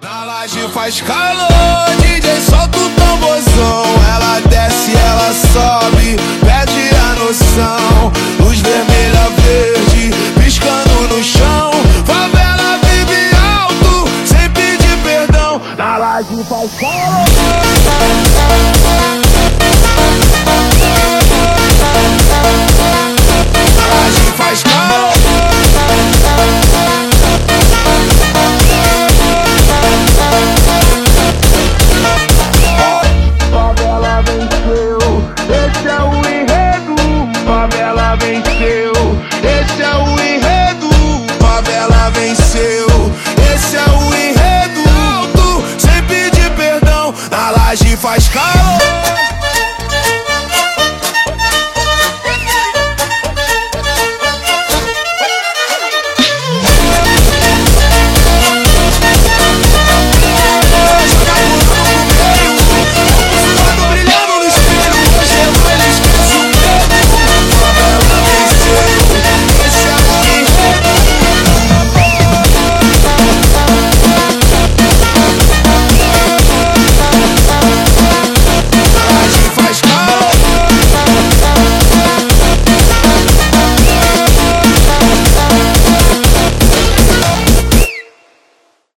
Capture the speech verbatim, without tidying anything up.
Na laje faz calor, D J solta o tamborzão. Ela desce, ela sobe, perde a noção. Luz vermelha, verde, piscando no chão. Favela vive alto, sem pedir perdão. Na laje faz calor.